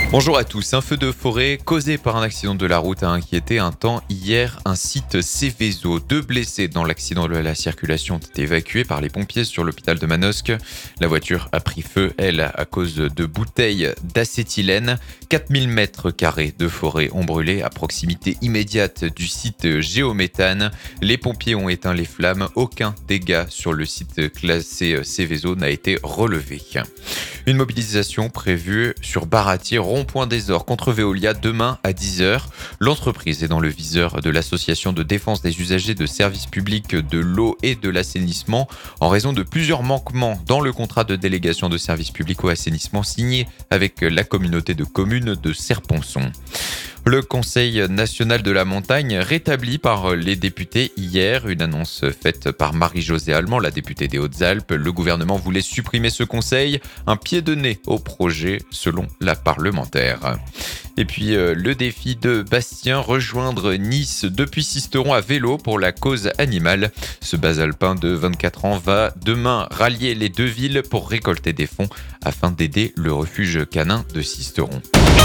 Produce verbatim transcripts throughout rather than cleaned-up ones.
Bonjour à tous. Un feu de forêt causé par un accident de la route a inquiété un temps hier un site Céveso. Deux blessés dans l'accident de la circulation ont été évacués par les pompiers sur l'hôpital de Manosque. La voiture a pris feu, elle, à cause de bouteilles d'acétylène. quatre mille mètres carrés de forêt ont brûlé à proximité immédiate du site Géométhane. Les pompiers ont éteint les flammes. Aucun dégât sur le site classé Céveso n'a été relevé. Une mobilisation prévue sur Baratier, rond-point des Ors contre Veolia demain à dix heures. L'entreprise est dans le viseur de l'association de défense des usagers de services publics de l'eau et de l'assainissement en raison de plusieurs manquements dans le contrat de délégation de services publics au assainissement signé avec la communauté de communes de Serponçon. Le Conseil national de la montagne rétabli par les députés hier, une annonce faite par Marie-Josée Allemand, la députée des Hautes-Alpes. Le gouvernement voulait supprimer ce conseil, un pied de nez au projet selon la parlementaire. Et puis euh, le défi de Bastien, rejoindre Nice depuis Sisteron à vélo pour la cause animale. Ce basalpin de vingt-quatre ans va demain rallier les deux villes pour récolter des fonds afin d'aider le refuge canin de Sisteron.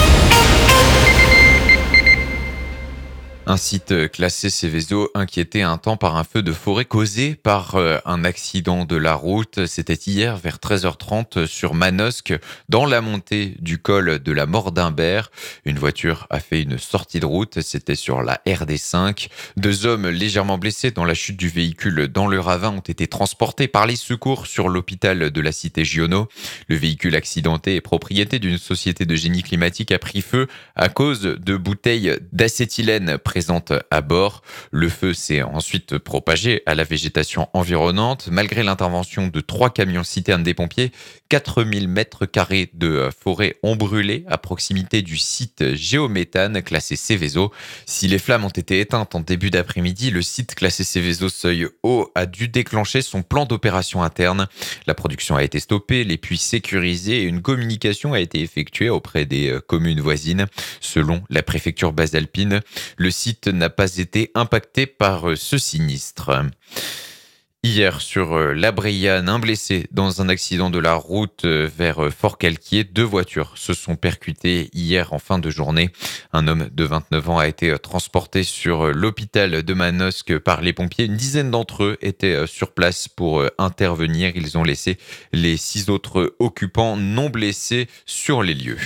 Un site classé Céveso inquiété un temps par un feu de forêt causé par euh, un accident de la route. C'était hier vers treize heures trente sur Manosque, dans la montée du col de la Mordimbert. Une voiture a fait une sortie de route, c'était sur la R D cinq. Deux hommes légèrement blessés dans la chute du véhicule dans le ravin ont été transportés par les secours sur l'hôpital de la cité Giono. Le véhicule accidenté est propriété d'une société de génie climatique a pris feu à cause de bouteilles d'acétylène présente à bord. Le feu s'est ensuite propagé à la végétation environnante. Malgré l'intervention de trois camions citernes des pompiers, quatre mille mètres carrés de forêt ont brûlé à proximité du site Géométhane classé Céveso. Si les flammes ont été éteintes en début d'après-midi, le site classé Céveso Seuil Haut a dû déclencher son plan d'opération interne. La production a été stoppée, les puits sécurisés et une communication a été effectuée auprès des communes voisines. Selon la préfecture basalpine, le site n'a pas été impacté par ce sinistre. Hier, sur la Brayane, un blessé dans un accident de la route vers Fort-Calquier. Deux voitures se sont percutées hier en fin de journée. Un homme de vingt-neuf ans a été transporté sur l'hôpital de Manosque par les pompiers. Une dizaine d'entre eux étaient sur place pour intervenir. Ils ont laissé les six autres occupants non blessés sur les lieux.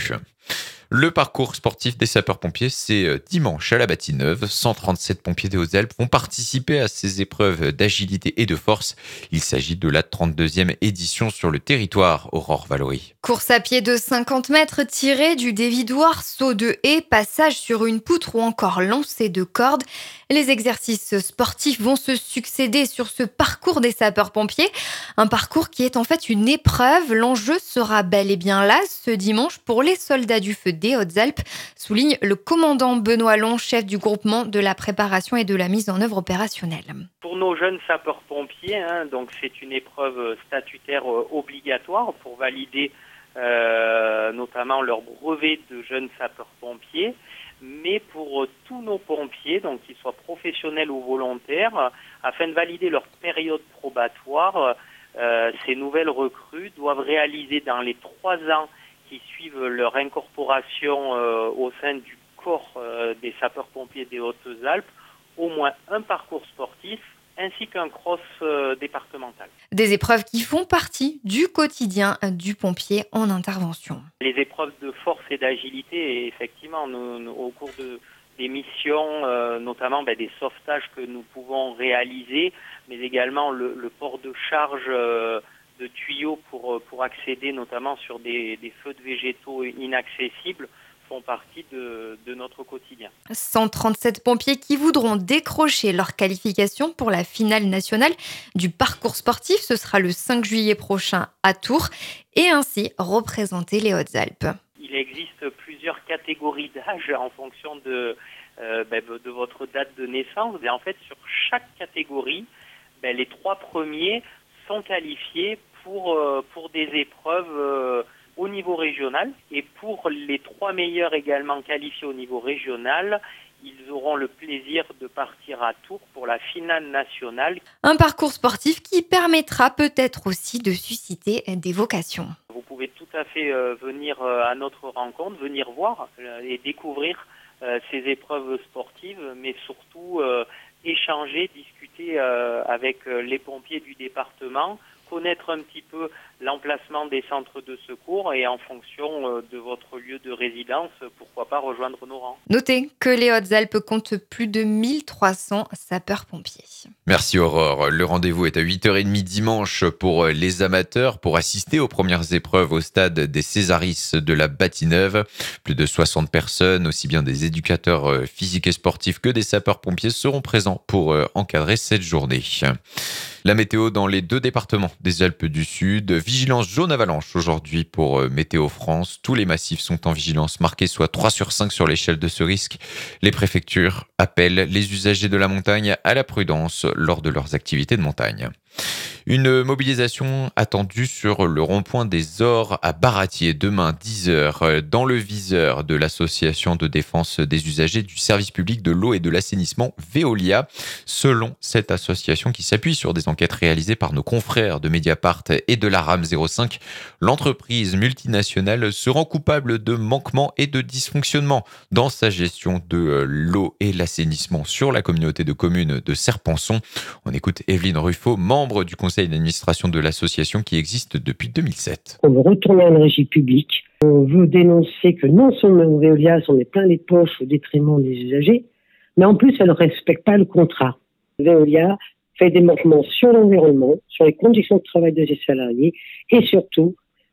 Le parcours sportif des sapeurs-pompiers, c'est dimanche à la Bâtie-Neuve. cent trente-sept pompiers des Hautes-Alpes vont participer à ces épreuves d'agilité et de force. Il s'agit de la trente-deuxième édition sur le territoire, Aurore Valory. Course à pied de cinquante mètres, tirée du dévidoir, saut de haie, passage sur une poutre ou encore lancer de corde. Les exercices sportifs vont se succéder sur ce parcours des sapeurs-pompiers. Un parcours qui est en fait une épreuve. L'enjeu sera bel et bien là ce dimanche pour les soldats du feu des Hautes-Alpes, souligne le commandant Benoît Long, chef du groupement de la préparation et de la mise en œuvre opérationnelle. Pour nos jeunes sapeurs-pompiers, hein, donc c'est une épreuve statutaire euh, obligatoire pour valider euh, notamment leur brevet de jeunes sapeurs-pompiers. Mais pour euh, tous nos pompiers, donc qu'ils soient professionnels ou volontaires, euh, afin de valider leur période probatoire, euh, ces nouvelles recrues doivent réaliser dans les trois ans qui suivent leur incorporation euh, au sein du corps euh, des sapeurs-pompiers des Hautes-Alpes, au moins un parcours sportif ainsi qu'un cross euh, départemental. Des épreuves qui font partie du quotidien du pompier en intervention. Les épreuves de force et d'agilité, et effectivement, nous, nous, au cours de, des missions, euh, notamment ben, des sauvetages que nous pouvons réaliser, mais également le, le port de charge euh, de tuyaux pour, pour accéder notamment sur des, des feux de végétaux inaccessibles font partie de, de notre quotidien. cent trente-sept pompiers qui voudront décrocher leur qualification pour la finale nationale du parcours sportif. Ce sera le cinq juillet prochain à Tours et ainsi représenter les Hautes-Alpes. Il existe plusieurs catégories d'âge en fonction de, euh, ben, de votre date de naissance. Et en fait, sur chaque catégorie, ben, les trois premiers sont qualifiés pour, euh, pour des épreuves euh, au niveau régional. Et pour les trois meilleurs également qualifiés au niveau régional, ils auront le plaisir de partir à Tours pour la finale nationale. Un parcours sportif qui permettra peut-être aussi de susciter des vocations. Vous pouvez tout à fait euh, venir euh, à notre rencontre, venir voir euh, et découvrir euh, ces épreuves sportives, mais surtout euh, échanger, discuter euh, avec euh, les pompiers du département, connaître un petit peu l'emplacement des centres de secours et en fonction euh, de votre lieu de résidence, pourquoi pas rejoindre nos rangs. Notez que les Hautes-Alpes comptent plus de mille trois cents sapeurs-pompiers. Merci Aurore. Le rendez-vous est à huit heures trente dimanche pour les amateurs pour assister aux premières épreuves au stade des Césaris de la Bâtie-Neuve. Plus de soixante personnes, aussi bien des éducateurs physiques et sportifs que des sapeurs-pompiers seront présents pour encadrer cette journée. La météo dans les deux départements des Alpes du Sud. Vigilance jaune avalanche aujourd'hui pour Météo France. Tous les massifs sont en vigilance marquée, soit trois sur cinq sur l'échelle de ce risque. Les préfectures appellent les usagers de la montagne à la prudence lors de leurs activités de montagne. Une mobilisation attendue sur le rond-point des Ors à Baratier demain dix heures dans le viseur de l'association de défense des usagers du service public de l'eau et de l'assainissement Veolia. Selon cette association qui s'appuie sur des enquêtes réalisées par nos confrères de Mediapart et de la RAM zéro cinq, l'entreprise multinationale se rend coupable de manquements et de dysfonctionnements dans sa gestion de l'eau et l'assainissement sur la communauté de communes de Serpenson. On écoute Evelyne Ruffo, membre du conseil d'administration de l'association qui existe depuis deux mille sept. On veut retourner à une régie publique. On veut dénoncer que non seulement Veolia s'en met plein les poches au détriment des usagers, mais en plus elle ne respecte pas le contrat. Veolia fait des manquements sur l'environnement, sur les conditions de travail de ses salariés et surtout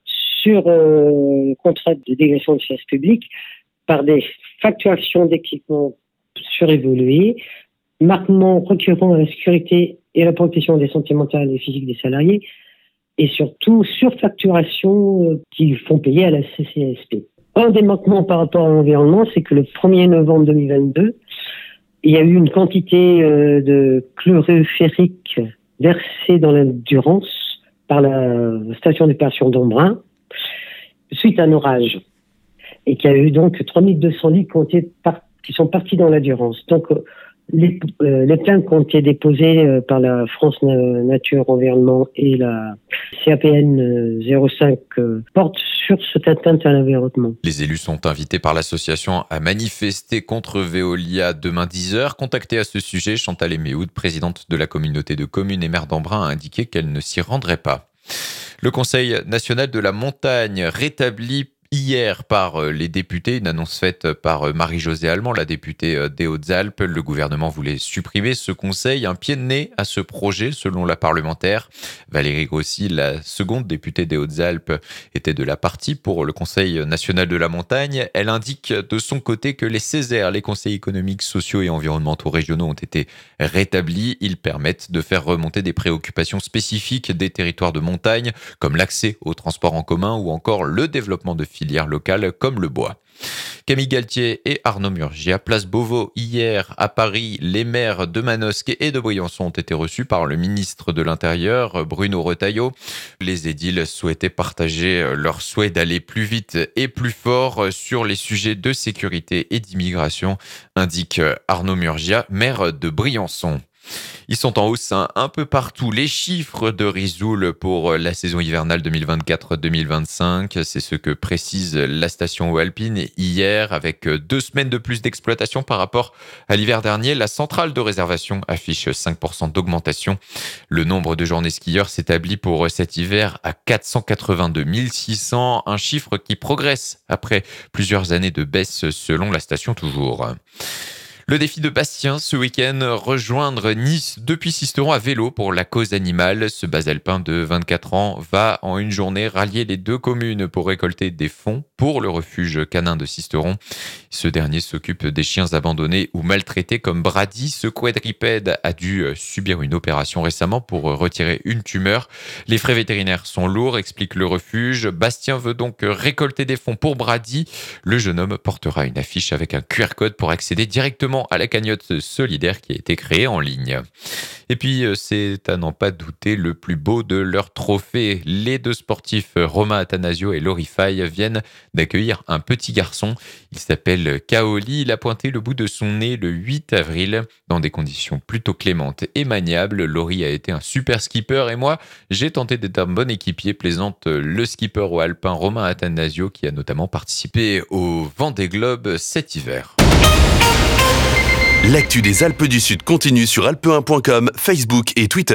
sur euh, le contrat de délégation de service public par des facturations d'équipements surévalués, manquements récurrents à la sécurité et à la protection des santé mentale et physique des salariés, et surtout surfacturation qu'ils font payer à la C C S P. Un des manquements par rapport à l'environnement, c'est que le premier novembre deux mille vingt-deux, il y a eu une quantité euh, de chlorure ferrique versée dans la Durance par la station d'épuration d'Embrun suite à un orage. Et qu'il y a eu donc trois mille deux cents litres qui, ont été par- qui sont partis dans la Durance. Donc, euh, Les, euh, les plaintes qui ont été déposées euh, par la France Na- Nature Environnement et la C A P N euh, zéro cinq euh, portent sur cette atteinte à l'environnement. Les élus sont invités par l'association à manifester contre Veolia demain dix heures. Contactée à ce sujet, Chantal Eméhoud, présidente de la communauté de communes et maire d'Embrun, a indiqué qu'elle ne s'y rendrait pas. Le Conseil national de la montagne rétablit hier par les députés, une annonce faite par Marie-Josée Allemand, la députée des Hautes-Alpes. Le gouvernement voulait supprimer ce conseil, un pied de nez à ce projet selon la parlementaire. Valérie Grossi, la seconde députée des Hautes-Alpes, était de la partie pour le Conseil national de la montagne. Elle indique de son côté que les Césaires, les conseils économiques, sociaux et environnementaux régionaux, ont été rétablis. Ils permettent de faire remonter des préoccupations spécifiques des territoires de montagne, comme l'accès aux transports en commun ou encore le développement de filières locales comme le bois. Camille Galtier et Arnaud Murgia, place Beauvau. Hier, à Paris, les maires de Manosque et de Briançon ont été reçus par le ministre de l'Intérieur, Bruno Retailleau. Les édiles souhaitaient partager leur souhait d'aller plus vite et plus fort sur les sujets de sécurité et d'immigration, indique Arnaud Murgia, maire de Briançon. Ils sont en hausse hein, un peu partout. Les chiffres de Risoul pour la saison hivernale deux mille vingt-quatre deux mille vingt-cinq, c'est ce que précise la station Haut Alpine hier. Avec deux semaines de plus d'exploitation par rapport à l'hiver dernier, la centrale de réservation affiche cinq pour cent d'augmentation. Le nombre de journées skieurs s'établit pour cet hiver à quatre cent quatre-vingt-deux mille six cents, un chiffre qui progresse après plusieurs années de baisse selon la station toujours. Le défi de Bastien ce week-end, rejoindre Nice depuis Sisteron à vélo pour la cause animale. Ce basalpin de vingt-quatre ans va en une journée rallier les deux communes pour récolter des fonds pour le refuge canin de Sisteron. Ce dernier s'occupe des chiens abandonnés ou maltraités comme Brady. Ce quadripède a dû subir une opération récemment pour retirer une tumeur. Les frais vétérinaires sont lourds, explique le refuge. Bastien veut donc récolter des fonds pour Brady. Le jeune homme portera une affiche avec un Q R code pour accéder directement directement à la cagnotte solidaire qui a été créée en ligne. Et puis, c'est à n'en pas douter le plus beau de leurs trophées. Les deux sportifs, Romain Attanasio et Laurie Faye, viennent d'accueillir un petit garçon. Il s'appelle Kaoli. Il a pointé le bout de son nez le huit avril dans des conditions plutôt clémentes et maniables. Laurie a été un super skipper et moi, j'ai tenté d'être un bon équipier, plaisante le skipper au alpin Romain Attanasio qui a notamment participé au Vendée Globe cet hiver. L'actu des Alpes du Sud continue sur alpe un point com, Facebook et Twitter.